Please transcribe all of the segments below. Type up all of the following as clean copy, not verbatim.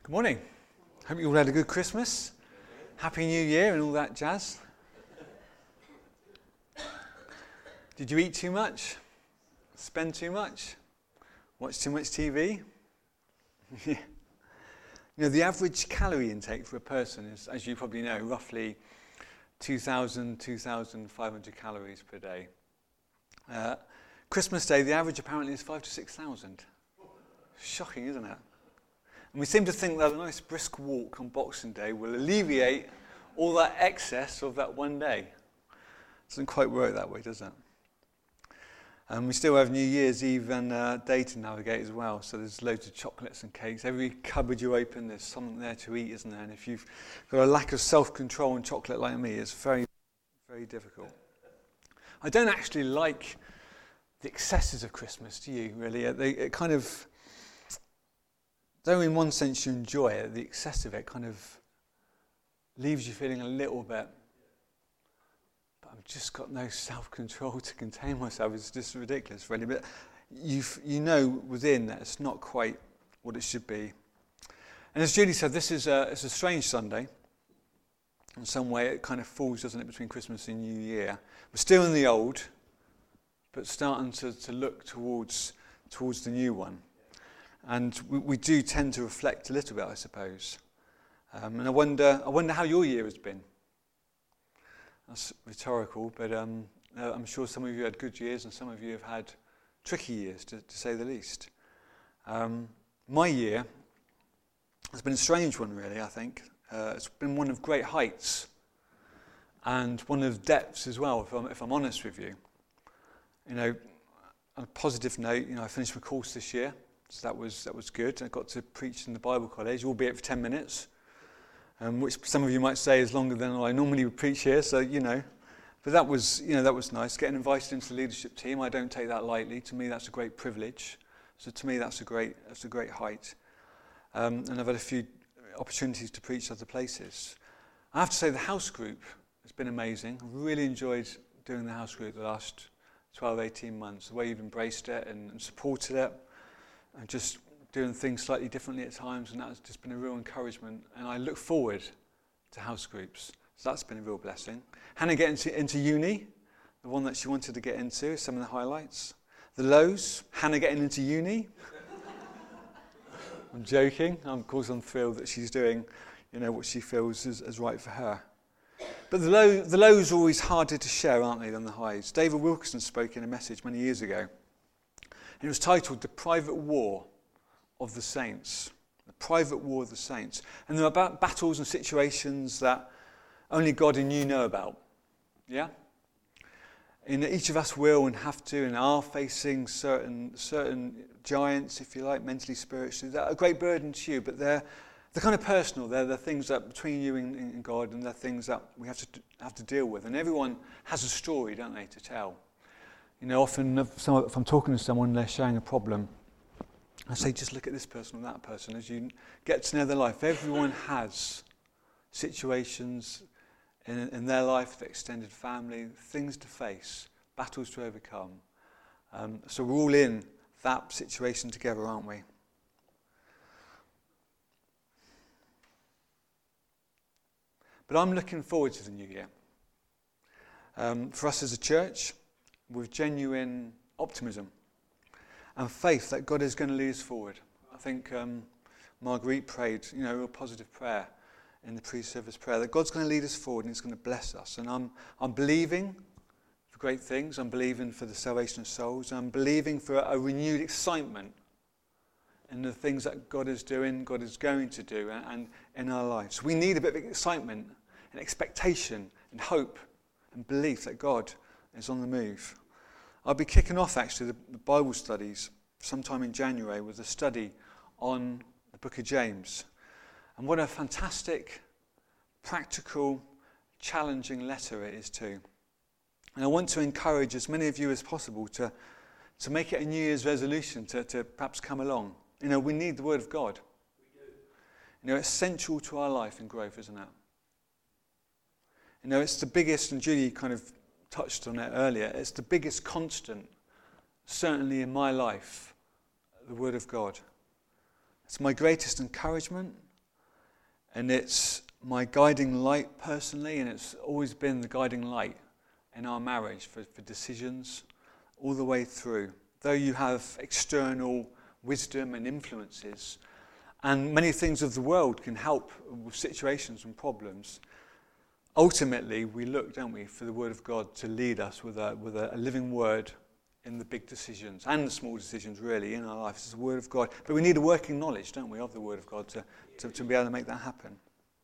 Good morning. Hope you all had a good Christmas. Happy New Year and all that jazz. Did you eat too much? Spend too much? Watch too much TV? Yeah. The average calorie intake for a person is, as you probably know, roughly 2,000, 2,500 calories per day. Christmas Day, the average apparently is 5,000 to 6,000. Shocking, isn't it? And we seem to think that a nice brisk walk on Boxing Day will alleviate all that excess of that one day. Doesn't quite work that way, does it? And we still have New Year's Eve and day to navigate as well. So there's loads of chocolates and cakes. Every cupboard you open, there's something there to eat, isn't there? And if you've got a lack of self-control in chocolate like me, it's very, very difficult. I don't actually like the excesses of Christmas, do you, really? It kind of... Though in one sense you enjoy it, the excess of it kind of leaves you feeling a little bit, but I've just got no self-control to contain myself. It's just ridiculous, really. But you know within that it's not quite what it should be. And as Julie said, it's a strange Sunday. In some way it kind of falls, doesn't it, between Christmas and New Year. We're still in the old, but starting to look towards the new one. And we do tend to reflect a little bit, I suppose. And I wonder how your year has been. That's rhetorical, but I'm sure some of you had good years and some of you have had tricky years, to say the least. My year has been a strange one, really, I think. It's been one of great heights and one of depths as well, if I'm honest with you. On a positive note, I finished my course this year. So that was good. I got to preach in the Bible college, albeit for 10 minutes, which some of you might say is longer than I normally would preach here. So but that was nice. Getting invited into the leadership team, I don't take that lightly. To me, that's a great privilege. So to me, that's a great height. And I've had a few opportunities to preach other places. I have to say the house group has been amazing. I've really enjoyed doing the house group the last 12, 18 months. The way you've embraced it and supported it. And just doing things slightly differently at times, and that's just been a real encouragement. And I look forward to house groups. So that's been a real blessing. Hannah getting into uni, the one that she wanted to get into, some of the highlights. The lows, Hannah getting into uni. I'm joking. Of course, I'm thrilled that she's doing, what she feels is right for her. But the lows are always harder to share, aren't they, than the highs? David Wilkerson spoke in a message many years ago. It was titled The Private War of the Saints. The Private War of the Saints. And there are battles and situations that only God and you know about. Yeah? And each of us will and have to and are facing certain giants, if you like, mentally, spiritually, that are a great burden to you, but they're kind of personal. They're the things that between you and God, and they're things that we have to deal with. And everyone has a story, don't they, to tell. Often if I'm talking to someone and they're sharing a problem, I say, just look at this person or that person. As you get to know their life, everyone has situations in their life, the extended family, things to face, battles to overcome. So we're all in that situation together, aren't we? But I'm looking forward to the new year. For us as a church, with genuine optimism and faith that God is going to lead us forward. I think Marguerite prayed, a real positive prayer in the pre-service prayer, that God's going to lead us forward and He's going to bless us. And I'm believing for great things. I'm believing for the salvation of souls. I'm believing for a renewed excitement in the things that God is doing, God is going to do, and in our lives. We need a bit of excitement and expectation and hope and belief that God is on the move. I'll be kicking off actually the Bible studies sometime in January with a study on the book of James. And what a fantastic, practical, challenging letter it is too. And I want to encourage as many of you as possible to make it a New Year's resolution to perhaps come along. We need the Word of God. We do. It's central to our life and growth, isn't it? It's the biggest, and Julie kind of touched on it earlier, it's the biggest constant, certainly in my life, the Word of God. It's my greatest encouragement, And it's my guiding light personally, and it's always been the guiding light in our marriage for decisions all the way through. Though you have external wisdom and influences, and many things of the world can help with situations and problems, ultimately we look, don't we, for the Word of God to lead us with a living word in the big decisions and the small decisions really in our lives. It's the Word of God. But we need a working knowledge, don't we, of the Word of God to be able to make that happen.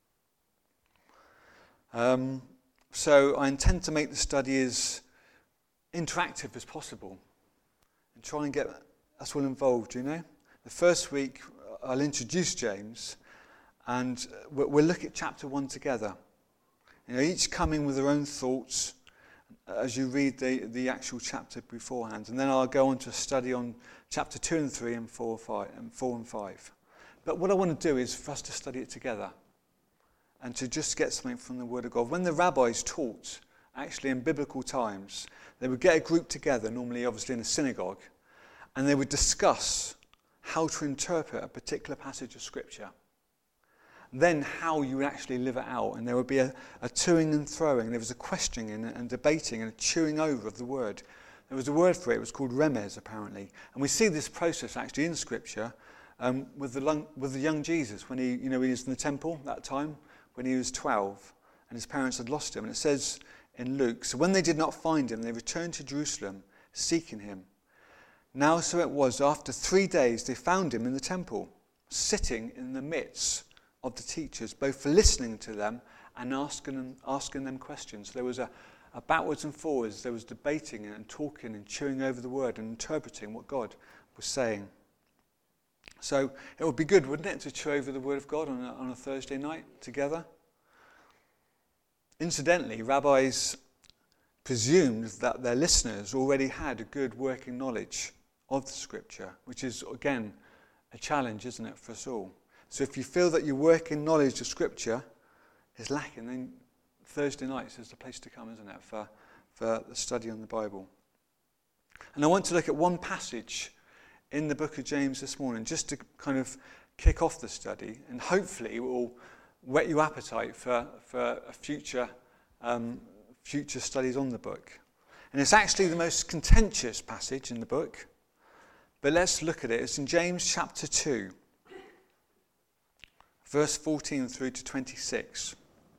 So I intend to make the study as interactive as possible and try and get us all involved, you know. The first week I'll introduce James and we'll look at chapter 1 together. You know, each coming with their own thoughts as you read the actual chapter beforehand. And then I'll go on to a study on chapter 2 and 3 and 4 and 5. But what I want to do is for us to study it together and to just get something from the Word of God. When the rabbis taught, actually in biblical times, they would get a group together, normally obviously in a synagogue, and they would discuss how to interpret a particular passage of Scripture. Then how you would actually live it out. And there would be a toing and throwing. There was a questioning and debating and a chewing over of the word. There was a word for it. It was called remez, apparently. And we see this process actually in Scripture with the young Jesus when he was in the temple that time, when he was 12, and his parents had lost him. And it says in Luke, so when they did not find him, they returned to Jerusalem, seeking him. Now so it was, after 3 days they found him in the temple, sitting in the midst of the teachers, both for listening to them and asking them questions. There was a backwards and forwards. There was debating and talking and chewing over the word and interpreting what God was saying. So it would be good, wouldn't it, to chew over the word of God on a Thursday night together? Incidentally, rabbis presumed that their listeners already had a good working knowledge of the Scripture, which is, again, a challenge, isn't it, for us all? So if you feel that your working knowledge of Scripture is lacking, then Thursday nights is the place to come, isn't it, for the study on the Bible. And I want to look at one passage in the book of James this morning, just to kind of kick off the study, and hopefully it will whet your appetite for future studies on the book. And it's actually the most contentious passage in the book, but let's look at it. It's in James chapter 2. Verse 14 through to 26.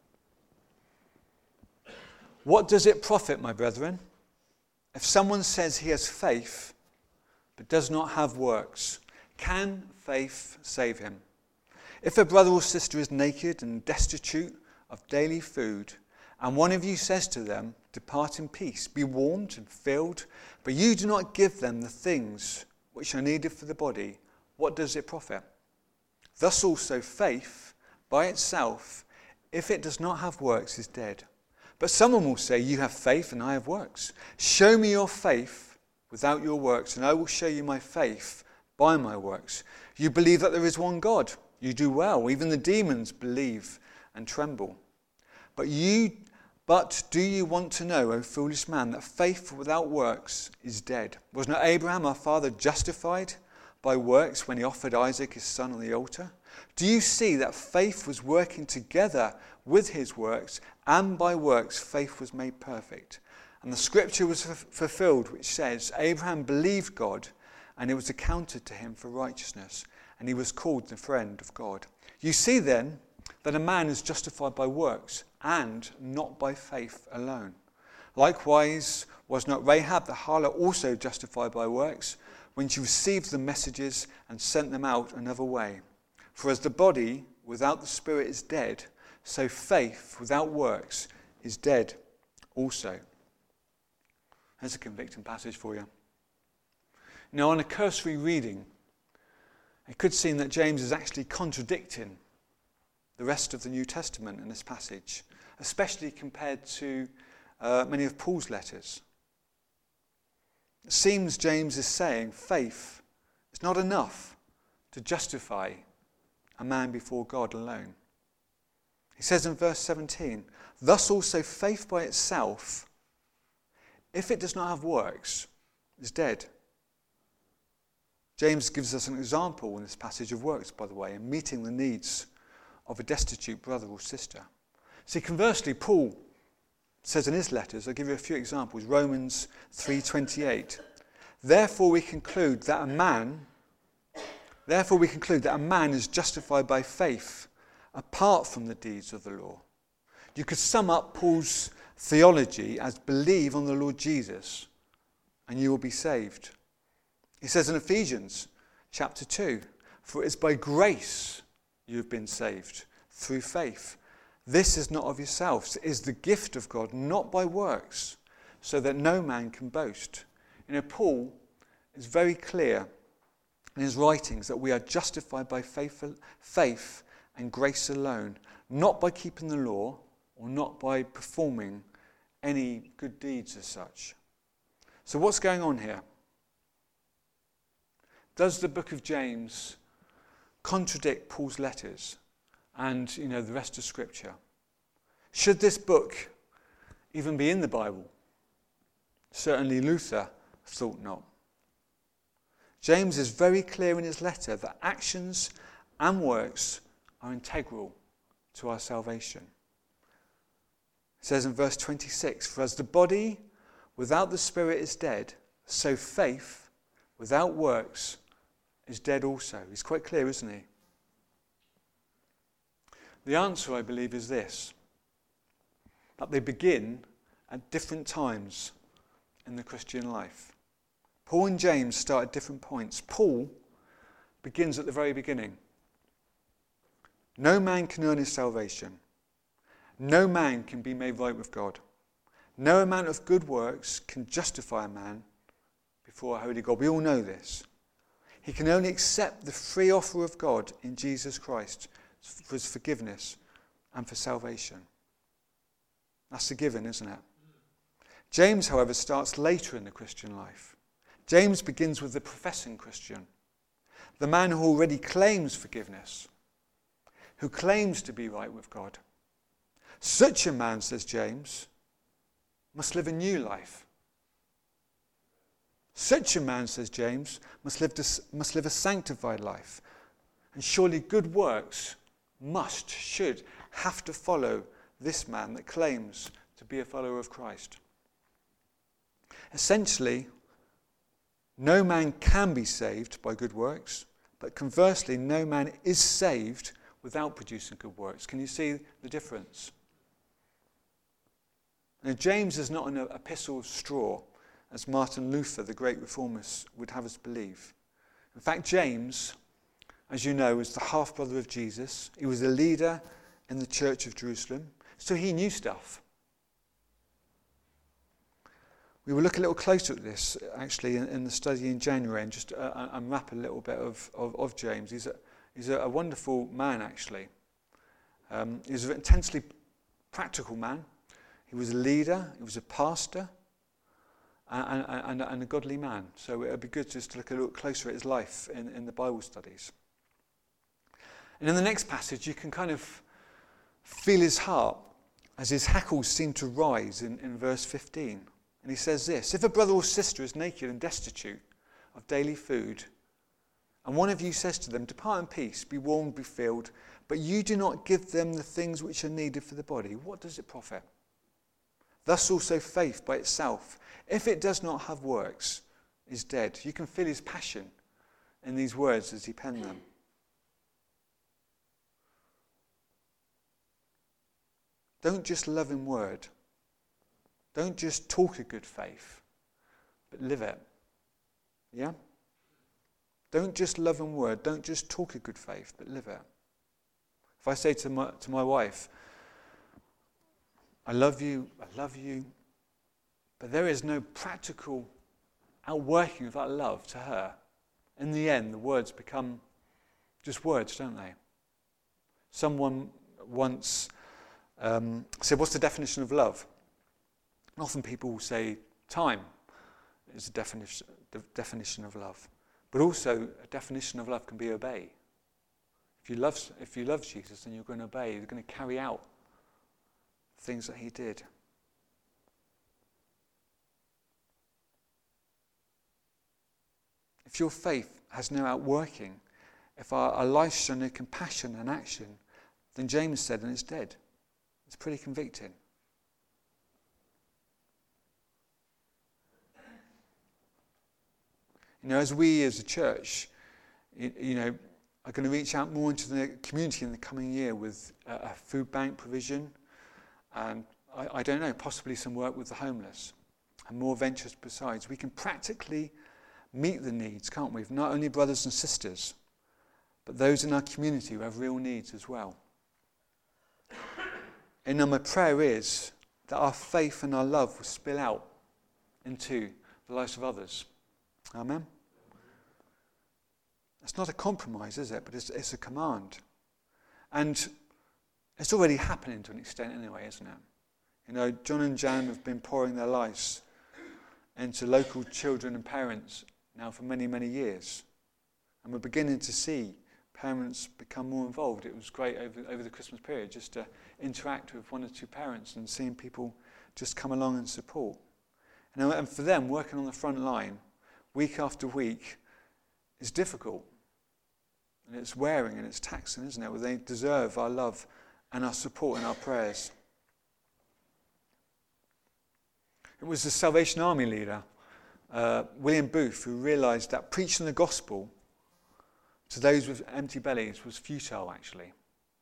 What does it profit, my brethren, if someone says he has faith but does not have works? Can faith save him? If a brother or sister is naked and destitute of daily food, and one of you says to them, depart in peace, be warmed and filled, but you do not give them the things which are needed for the body, what does it profit? Thus also faith, by itself, if it does not have works, is dead. But someone will say, you have faith and I have works. Show me your faith without your works, and I will show you my faith by my works. You believe that there is one God. You do well. Even the demons believe and tremble. But do you want to know, O foolish man, that faith without works is dead? Was not Abraham our father justified by works when he offered Isaac his son on the altar? Do you see that faith was working together with his works, and by works faith was made perfect? And the scripture was fulfilled, which says, Abraham believed God, and it was accounted to him for righteousness, and he was called the friend of God. You see then that a man is justified by works, and not by faith alone. Likewise, was not Rahab the harlot also justified by works, when she received the messages and sent them out another way? For as the body without the spirit is dead, so faith without works is dead also. There's a convicting passage for you. Now, on a cursory reading, it could seem that James is actually contradicting the rest of the New Testament in this passage, especially compared to many of Paul's letters. It seems James is saying faith is not enough to justify a man before God alone. He says in verse 17, thus also faith by itself, if it does not have works, is dead. James gives us an example in this passage of works, by the way, in meeting the needs of a destitute brother or sister. See, conversely, Paul says in his letters, I'll give you a few examples, Romans 3:28, Therefore we conclude that a man is justified by faith apart from the deeds of the law. You could sum up Paul's theology as believe on the Lord Jesus and you will be saved. He says in Ephesians chapter 2, for it is by grace you have been saved through faith. This is not of yourselves, it is the gift of God, not by works, so that no man can boast. You know, Paul is very clear in his writings that we are justified by faith and grace alone, not by keeping the law or not by performing any good deeds as such. So what's going on here? Does the book of James contradict Paul's letters and, the rest of Scripture? Should this book even be in the Bible? Certainly Luther thought not. James is very clear in his letter that actions and works are integral to our salvation. It says in verse 26, for as the body without the spirit is dead, so faith without works is dead also. He's quite clear, isn't he? The answer, I believe, is this, that they begin at different times in the Christian life. Paul and James start at different points. Paul begins at the very beginning. No man can earn his salvation. No man can be made right with God. No amount of good works can justify a man before a holy God. We all know this. He can only accept the free offer of God in Jesus Christ for his forgiveness and for salvation. That's a given, isn't it? James, however, starts later in the Christian life. James begins with the professing Christian, the man who already claims forgiveness, who claims to be right with God. Such a man, says James, must live a new life. Such a man, says James, must live a sanctified life. And surely good works should have to follow this man that claims to be a follower of Christ. Essentially, no man can be saved by good works, but conversely, no man is saved without producing good works. Can you see the difference? Now, James is not an epistle of straw, as Martin Luther, the great reformist, would have us believe. In fact, James, as you know, was the half-brother of Jesus. He was a leader in the Church of Jerusalem, so he knew stuff. We will look a little closer at this, actually, in the study in January, and just unwrap a little bit of James. He's a wonderful man, actually. He's an intensely practical man. He was a leader, he was a pastor, and a godly man. So it would be good just to look a little closer at his life in the Bible studies. And in the next passage, you can kind of feel his heart as his hackles seem to rise in verse 15. And he says this, if a brother or sister is naked and destitute of daily food, and one of you says to them, depart in peace, be warmed, be filled, but you do not give them the things which are needed for the body, what does it profit? Thus also faith by itself, if it does not have works, is dead. You can feel his passion in these words as he penned them. Don't just love in word. Don't just talk a good faith, but live it. Yeah? Don't just love in word. Don't just talk a good faith, but live it. If I say to my wife, I love you, but there is no practical outworking of that love to her, in the end, the words become just words, don't they? Someone once said, what's the definition of love? And often people will say time is the definition of love. But also a definition of love can be obey. If you love Jesus, then you're going to obey. You're going to carry out things that he did. If your faith has no outworking, if our lives show no compassion and action, then James said, and it's dead. It's pretty convicting. As we as a church, are going to reach out more into the community in the coming year with a food bank provision, and I don't know, possibly some work with the homeless, and more ventures besides. We can practically meet the needs, can't we, of not only brothers and sisters, but those in our community who have real needs as well. And my prayer is that our faith and our love will spill out into the lives of others. Amen? It's not a compromise, is it? But it's a command. And it's already happening to an extent anyway, isn't it? John and Jan have been pouring their lives into local children and parents now for many, many years. And we're beginning to see parents become more involved. It was great over the Christmas period just to interact with one or two parents and seeing people just come along and support. And for them, working on the front line, week after week, is difficult. And it's wearing and it's taxing, isn't it? Well, they deserve our love and our support and our prayers. It was the Salvation Army leader, William Booth, who realised that preaching the gospel to those with empty bellies was futile, actually.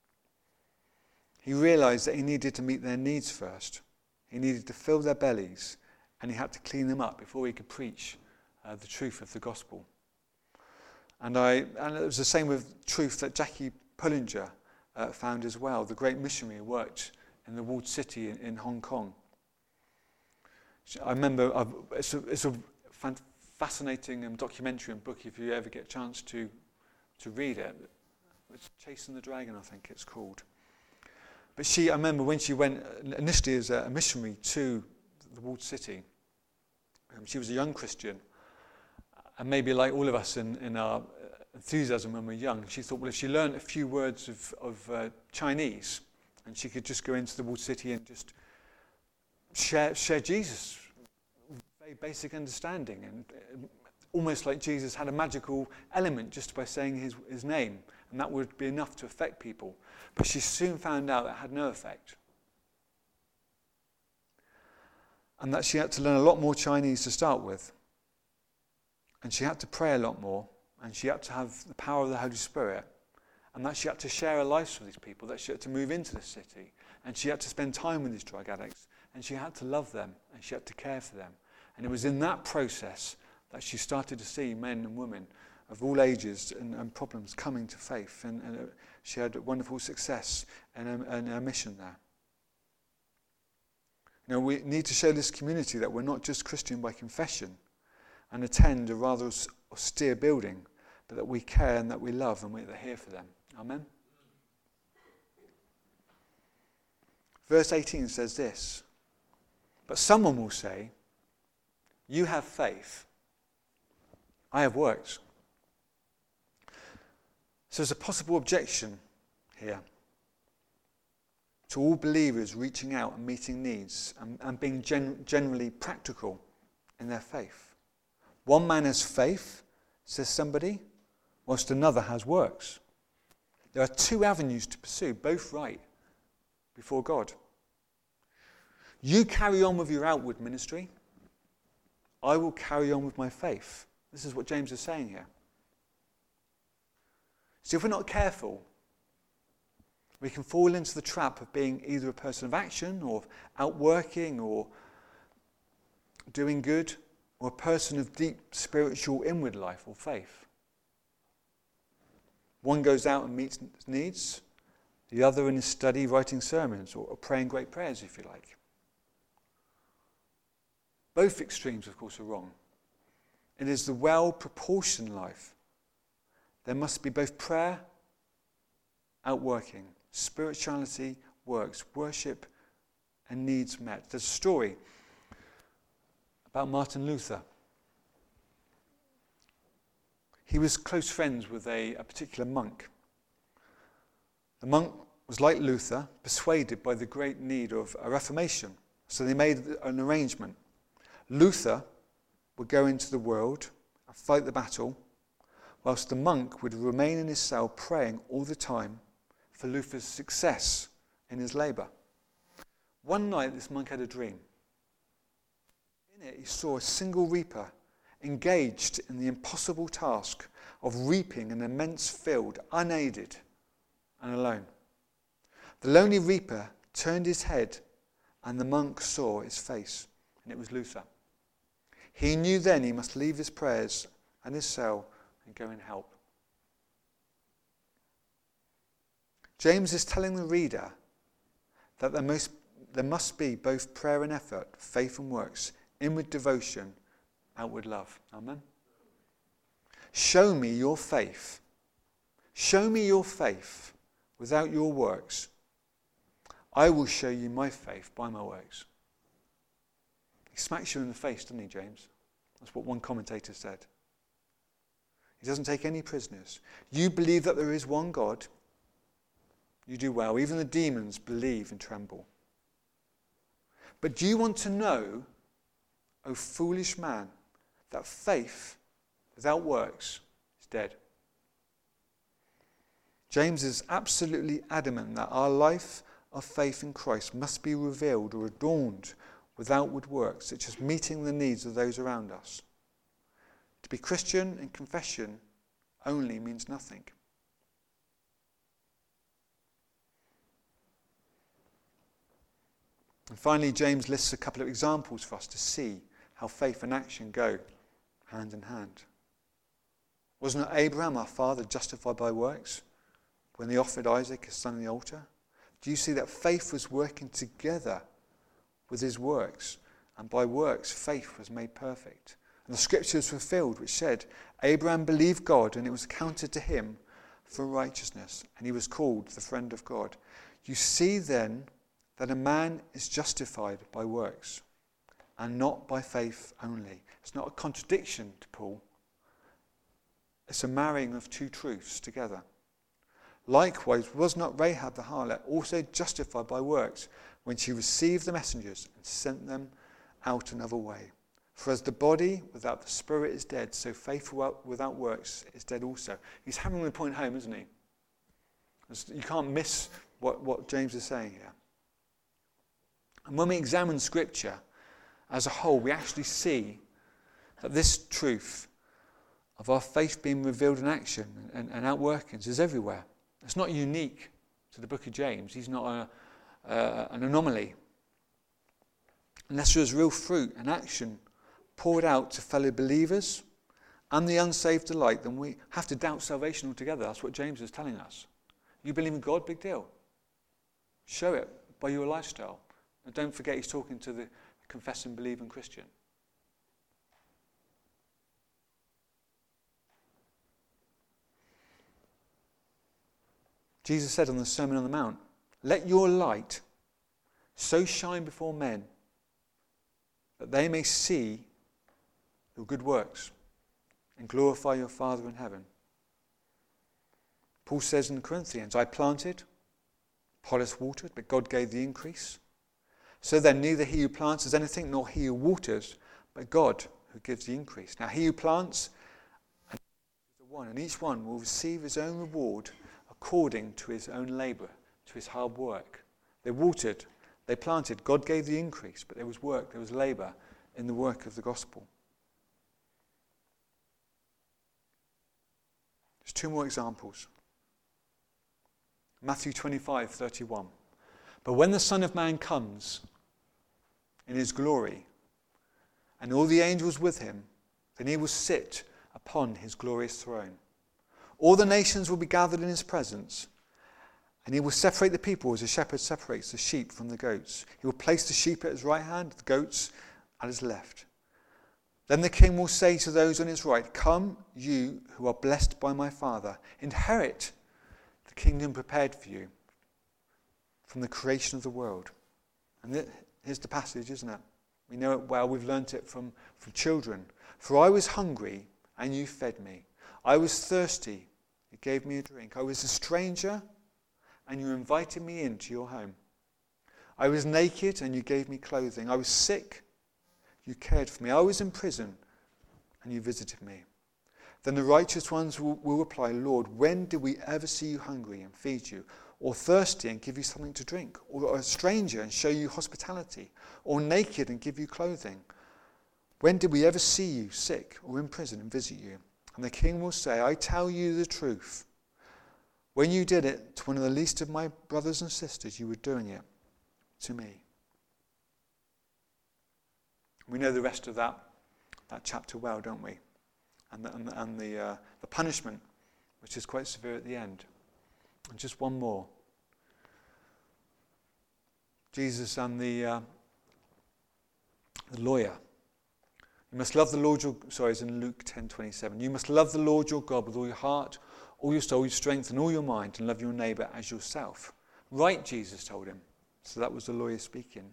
He realised that he needed to meet their needs first. He needed to fill their bellies, and he had to clean them up before he could preach the truth of the gospel. And it was the same with truth that Jackie Pullinger found as well, the great missionary who worked in the walled city in Hong Kong. I remember, it's a fascinating documentary and book if you ever get a chance to read it. It's Chasing the Dragon, I think it's called. But I remember when she went initially as a missionary to the walled city, she was a young Christian. And maybe like all of us in our enthusiasm when we're young, she thought, well, if she learned a few words of Chinese, and she could just go into the walled city and just share Jesus with very basic understanding, and almost like Jesus had a magical element just by saying his name, and that would be enough to affect people. But she soon found out that had no effect. And that she had to learn a lot more Chinese to start with. And she had to pray a lot more, and she had to have the power of the Holy Spirit, and that she had to share her life with these people, that she had to move into the city, and she had to spend time with these drug addicts, and she had to love them, and she had to care for them. And it was in that process that she started to see men and women of all ages and problems coming to faith, and she had wonderful success in her mission there. We need to show this community that we're not just Christian by confession, and attend a rather austere building, but that we care and that we love and we're here for them. Amen? Verse 18 says this, but someone will say, you have faith, I have works. So there's a possible objection here to all believers reaching out and meeting needs and being generally practical in their faith. One man has faith, says somebody, whilst another has works. There are two avenues to pursue, both right before God. You carry on with your outward ministry. I will carry on with my faith. This is what James is saying here. So if we're not careful, we can fall into the trap of being either a person of action or outworking or doing good, or a person of deep spiritual inward life or faith. One goes out and meets needs, the other in his study writing sermons or praying great prayers, if you like. Both extremes, of course, are wrong. It is the well-proportioned life. There must be both prayer, outworking, spirituality, works, worship, and needs met. There's a story about Martin Luther. He was close friends with a particular monk. The monk was like Luther, persuaded by the great need of a reformation. So they made an arrangement. Luther would go into the world and fight the battle, whilst the monk would remain in his cell praying all the time for Luther's success in his labour. One night, this monk had a dream. In it, he saw a single reaper engaged in the impossible task of reaping an immense field, unaided and alone. The lonely reaper turned his head, and the monk saw his face, and it was Luther. He knew then he must leave his prayers and his cell and go and help. James is telling the reader that there must be both prayer and effort, faith and works, inward devotion, outward love. Amen? Show me your faith. Show me your faith without your works. I will show you my faith by my works. He smacks you in the face, doesn't he, James? That's what one commentator said. He doesn't take any prisoners. You believe that there is one God. You do well. Even the demons believe and tremble. But do you want to know, O foolish man, that faith without works is dead? James is absolutely adamant that our life of faith in Christ must be revealed or adorned with outward works, such as meeting the needs of those around us. To be Christian in confession only means nothing. And finally, James lists a couple of examples for us to see how faith and action go hand in hand. Was not Abraham, our father, justified by works when he offered Isaac, his son, on the altar? Do you see that faith was working together with his works? And by works, faith was made perfect. And the scriptures were fulfilled, which said, Abraham believed God, and it was accounted to him for righteousness, and he was called the friend of God. You see then that a man is justified by works, and not by faith only. It's not a contradiction to Paul. It's a marrying of two truths together. Likewise, was not Rahab the harlot also justified by works when she received the messengers and sent them out another way? For as the body without the spirit is dead, so faith without works is dead also. He's hammering the point home, isn't he? You can't miss what James is saying here. And when we examine Scripture as a whole, we actually see that this truth of our faith being revealed in action and outworkings is everywhere. It's not unique to the book of James. He's not an anomaly. Unless there is real fruit and action poured out to fellow believers and the unsaved alike, then we have to doubt salvation altogether. That's what James is telling us. You believe in God? Big deal. Show it by your lifestyle. And don't forget he's talking to the confessing, believing Christian. Jesus said on the Sermon on the Mount, let your light so shine before men that they may see your good works and glorify your Father in heaven. Paul says in Corinthians, I planted, Apollos watered, but God gave the increase. So then neither he who plants is anything, nor he who waters, but God who gives the increase. Now he who plants is the one, and each one will receive his own reward according to his own labour, to his hard work. They watered, they planted, God gave the increase, but there was work, there was labour in the work of the gospel. There's two more examples. Matthew 25:31. But when the Son of Man comes in his glory, and all the angels with him, then he will sit upon his glorious throne. All the nations will be gathered in his presence, and he will separate the people as a shepherd separates the sheep from the goats. He will place the sheep at his right hand, the goats at his left. Then the king will say to those on his right, come, you who are blessed by my Father, inherit the kingdom prepared for you from the creation of the world. And here's the passage, isn't it? We know it well. We've learnt it from children. For I was hungry, and you fed me. I was thirsty, you gave me a drink. I was a stranger, and you invited me into your home. I was naked, and you gave me clothing. I was sick, you cared for me. I was in prison, and you visited me. Then the righteous ones will reply, Lord, when did we ever see you hungry and feed you, or thirsty and give you something to drink, or a stranger and show you hospitality, or naked and give you clothing? When did we ever see you sick or in prison and visit you?' And the king will say, 'I tell you the truth. When you did it to one of the least of my brothers and sisters, you were doing it to me.'" We know the rest of that chapter well, don't we? And the punishment, which is quite severe at the end. And just one more. Jesus and the lawyer. "You must love the Lord your..." Sorry, it's in Luke 10:27. "You must love the Lord your God with all your heart, all your soul, your strength, and all your mind, and love your neighbour as yourself." Right, Jesus told him. So that was the lawyer speaking.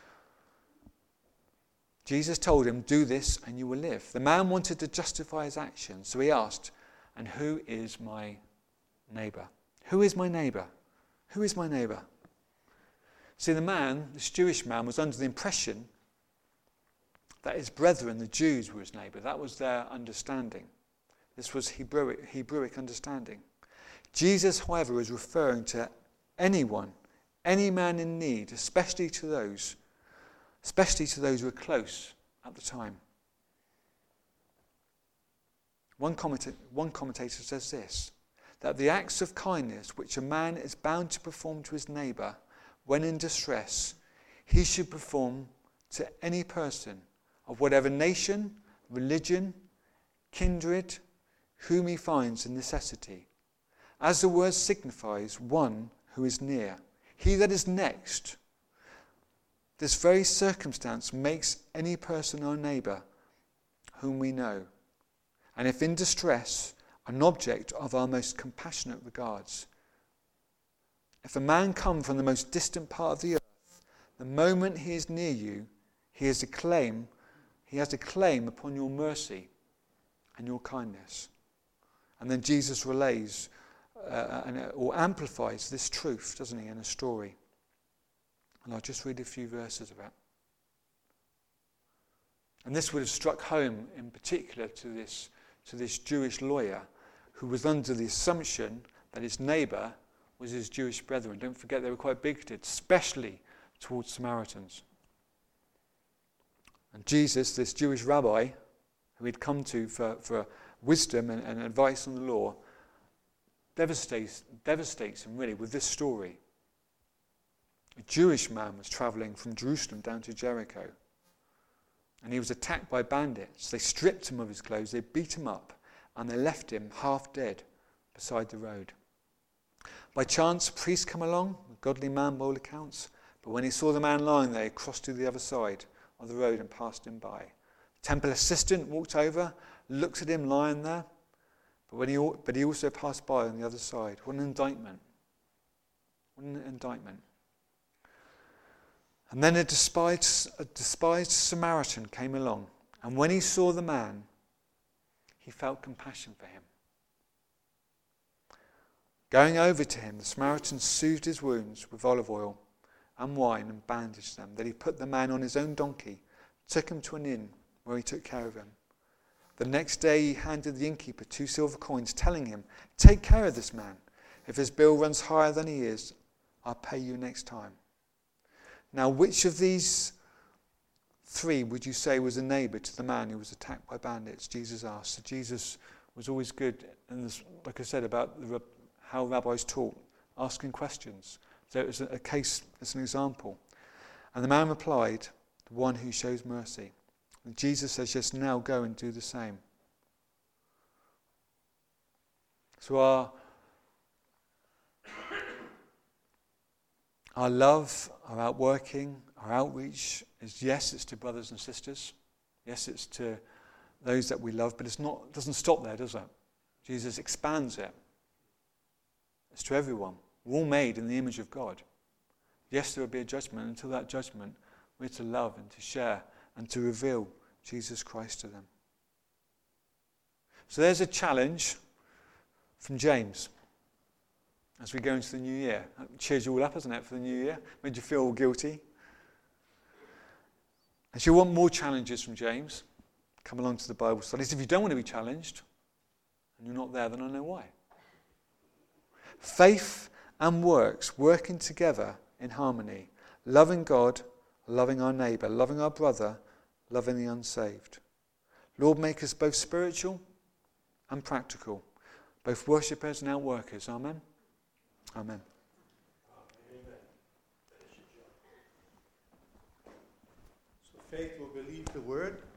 Jesus told him, "Do this and you will live." The man wanted to justify his actions, so he asked, "And who is my neighbour? Who is my neighbour? Who is my neighbour?" See, this Jewish man, was under the impression that his brethren, the Jews, were his neighbour. That was their understanding. This was Hebrewic understanding. Jesus, however, was referring to anyone, any man in need, especially to those who were close at the time. One commentator says this, that the acts of kindness which a man is bound to perform to his neighbour when in distress, he should perform to any person of whatever nation, religion, kindred, whom he finds in necessity, as the word signifies one who is near, he that is next. This very circumstance makes any person our neighbour whom we know, and if in distress, an object of our most compassionate regards. If a man come from the most distant part of the earth, the moment he is near you, he has a claim upon your mercy and your kindness. And then Jesus relays or amplifies this truth, doesn't he, in a story. And I'll just read a few verses of it. And this would have struck home in particular to this Jewish lawyer who was under the assumption that his neighbour was his Jewish brethren. Don't forget, they were quite bigoted, especially towards Samaritans. And Jesus, this Jewish rabbi, who he'd come to for wisdom and advice on the law, devastates him really with this story. A Jewish man was travelling from Jerusalem down to Jericho, and he was attacked by bandits. They stripped him of his clothes, they beat him up, and they left him half dead beside the road. By chance, a priest came along, a godly man by all accounts, but when he saw the man lying there, he crossed to the other side of the road and passed him by. The temple assistant walked over, looked at him lying there, but he also passed by on the other side. What an indictment. What an indictment. And then a despised Samaritan came along, and when he saw the man, he felt compassion for him. Going over to him, the Samaritan soothed his wounds with olive oil and wine and bandaged them. Then he put the man on his own donkey, took him to an inn where he took care of him. The next day he handed the innkeeper 2 silver coins, telling him, "Take care of this man. If his bill runs higher than he is, I'll pay you next time." Now, which of these 3 would you say was a neighbour to the man who was attacked by bandits? Jesus asked. So Jesus was always good, and like I said, about how rabbis taught, asking questions. So it was a case as an example. And the man replied, "The one who shows mercy." And Jesus says, "Yes, now go and do the same." So our love, our outworking, our outreach is, yes, it's to brothers and sisters. Yes, it's to those that we love, but it doesn't stop there, does it? Jesus expands it. It's to everyone. We're all made in the image of God. Yes, there will be a judgment. Until that judgment, we're to love and to share and to reveal Jesus Christ to them. So there's a challenge from James as we go into the new year. That cheers you all up, hasn't it, for the new year? Made you feel all guilty. And if you want more challenges from James, come along to the Bible studies. If you don't want to be challenged, and you're not there, then I know why. Faith and works working together in harmony, loving God, loving our neighbour, loving our brother, loving the unsaved. Lord, make us both spiritual and practical, both worshippers and outworkers. Amen. Amen. So faith will believe the word.